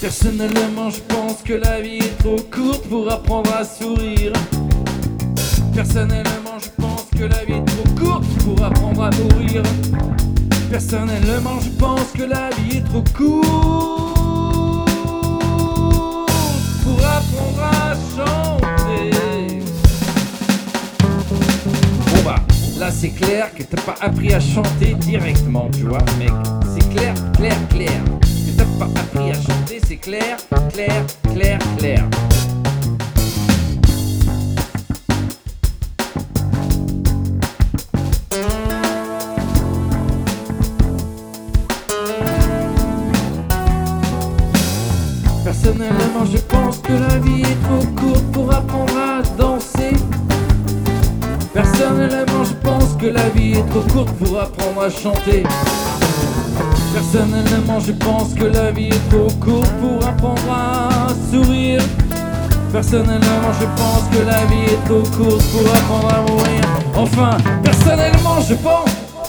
Personnellement, je pense que la vie est trop courte pour apprendre à sourire. Personnellement, je pense que la vie est trop courte pour apprendre à mourir. Personnellement, je pense que la vie est trop courte pour apprendre à chanter. Bon bah, là c'est clair que t'as pas appris à chanter directement, tu vois, mec. C'est clair, clair, clair. Que t'as pas appris à chanter, c'est clair, clair, clair, clair. Personnellement, je pense que la vie est trop courte pour apprendre à danser. Personnellement, je pense que la vie est trop courte pour apprendre à chanter. Personnellement, je pense que la vie est trop courte pour apprendre à sourire. Personnellement, je pense que la vie est trop courte pour apprendre à mourir. Enfin, personnellement, je pense.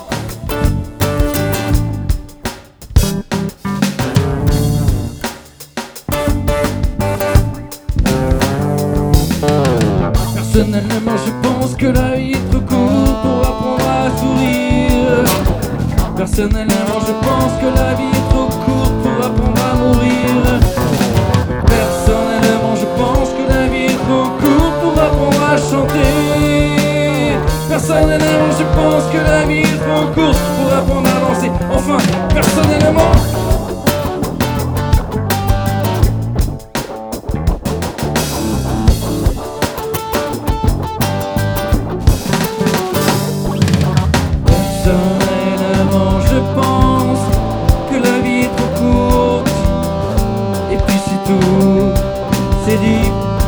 Personnellement, je pense que la vie est trop courte pour apprendre à sourire. Personnellement, je pense que la vie est trop courte pour apprendre à mourir. Personnellement, je pense que la vie est trop courte pour apprendre à chanter. Personnellement, je pense que la vie est trop courte pour apprendre à danser. Enfin, personnellement. Personnellement, je pense que la vie est trop courte. Et puis c'est tout, c'est dit.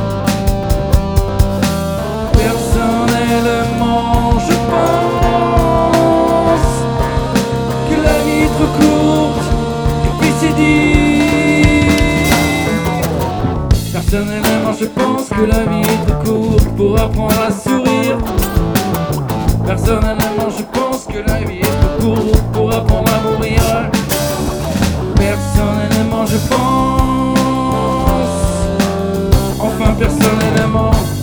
Personnellement, je pense que la vie est trop courte. Et puis c'est dit. Personnellement, je pense que la vie est trop courte pour apprendre à sourire. Personnellement, je pense que la vie est trop courte pour apprendre à mourir. Personnellement, je pense. Enfin, personnellement.